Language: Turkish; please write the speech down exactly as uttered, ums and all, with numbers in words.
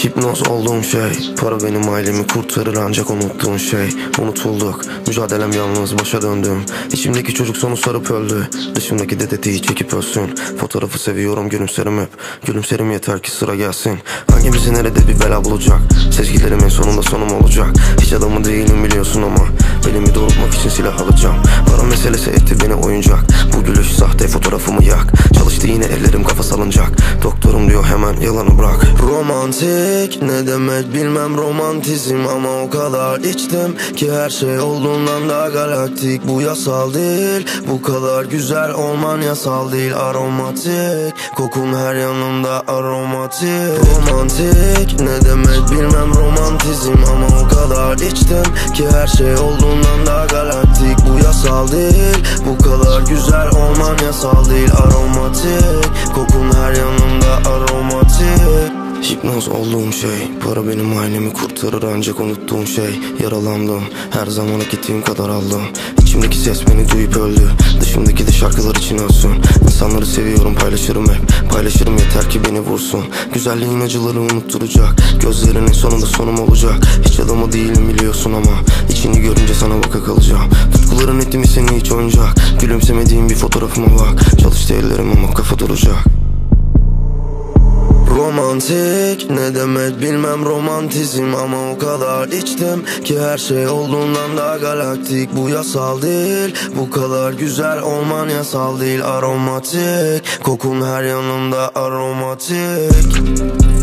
Hipnoz olduğum şey, para benim ailemi kurtarır ancak unuttuğun şey. Unutulduk, mücadelem yalnız başa döndüm. İçimdeki çocuk sonu sarıp öldü, dışımdaki dedetiği çekip ölsün. Fotoğrafı seviyorum, gülümserim hep. Gülümserim yeter ki sıra gelsin. Hangimizi nerede bir bela bulacak? Sezgilerimin sonunda sonum olacak. Hiç adamı değilim biliyorsun ama belimi doğrultmak için silah alacağım. Para meselesi etti beni oyuncak. Bu gülüş sahte, fotoğrafımı yak. Çalıştı yine ellerim, kafa salınacak. Doktorum diyor hemen yalanı bırak. Romantik ne demek bilmem, romantizm ama o kadar içtim ki her şey olduğundan da galaktik. Bu yasal değil, bu kadar güzel olman yasal değil. Aromatik, kokun her yanımda aromatik. Romantik ne demek bilmem, romantizm ama o kadar içtim ki her şey olduğundan da galaktik. Bu yasal değil, bu kadar güzel olman yasal değil. Aromatik, kokun her yanımda aromatik. Hipnoz olduğum şey, para benim ailemi kurtarır ancak unuttuğum şey. Yaralandım, her zaman hak ettiğim kadar aldım. İçimdeki ses beni duyup öldü, dışımdaki de şarkılar için ölsün. İnsanları seviyorum, paylaşırım hep. Paylaşırım yeter ki beni vursun. Güzelliğin acıları unutturacak, gözlerinin sonunda sonum olacak. Hiç adamı değilim biliyorsun ama içini görünce sana baka kalacağım. Tutkuların etti mi seni hiç oyuncak? Gülümsemediğim bir fotoğrafıma bak. Çalıştı ellerim ama kafa duracak. Romantik ne demek bilmem, romantizm ama o kadar içtim ki her şey olduğundan da galaktik. Bu yasal değil, bu kadar güzel olman yasal değil. Aromatik, kokun her yanımda aromatik.